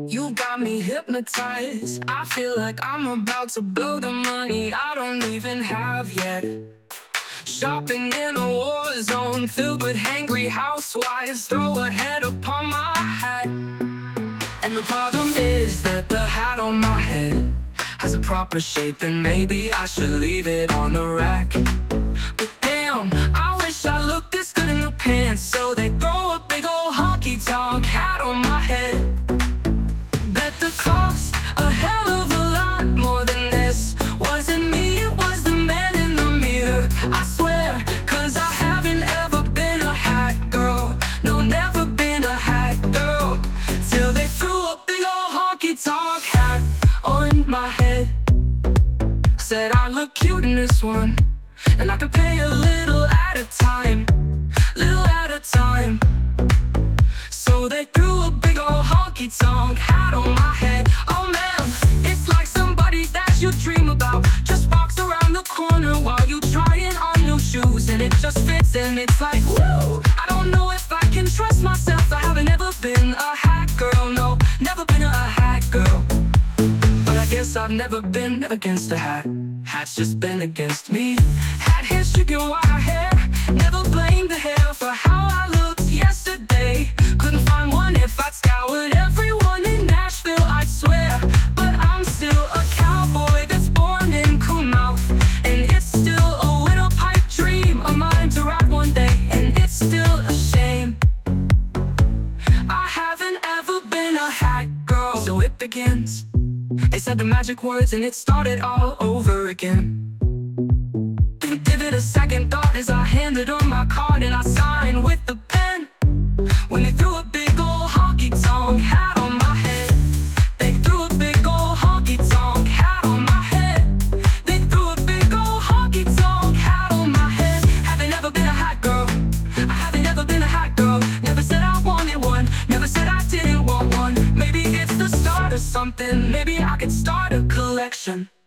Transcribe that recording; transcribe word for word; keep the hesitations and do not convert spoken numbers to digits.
You got me hypnotized. I feel like I'm about to blow the money I don't even have yet. Shopping in a war zone filled with hangry housewives. Throw a head upon my hat. And the problem is that the hat on my head has a proper shape, and maybe I should leave it on the rack. But damn, I wish I looked this good in the pants, so they throw a big old honky-tonk hat on my head. Bet the cost a hell of a lot more than this. Wasn't me, it was the man in the mirror, I swear. Cause I haven't ever been a hat girl. No, never been a hat girl. Till they threw a big old honky-tonk hat on my head. Said I look cute in this one, and I could pay a little at a time, little at a time. So they threw a big old honky-tonk hat on my head. Oh man, it's like somebody that you dream about just walks around the corner while you trying on new shoes, and it just fits, and it's like, whoa. I don't know if I can trust myself. I haven't ever been a hat girl, no, never been a hat girl. But I guess I've never been against a hat. Hat's just been against me. Had history, get wire hair. Never blamed the hair for how I looked yesterday. Couldn't find one if I'd scoured everyone in Nashville, I'd swear. But I'm still a cowboy that's born in Coonmouth, and it's still a windpipe dream of mine to ride one day. And it's still a shame I haven't ever been a hat girl. So it begins. They said the magic words and it started all over again. Didn't give it a second thought as I handed her my card and I signed with the pen. When they threw a big old honky-tonk hat on my head. They threw a big old honky-tonk hat on my head. They threw a big old honky-tonk hat on my head. Haven't ever been a hat girl. I haven't ever been a hat girl. Never said I wanted one. Never said I didn't want one. Maybe it's the start of something. Maybe I could start a collection.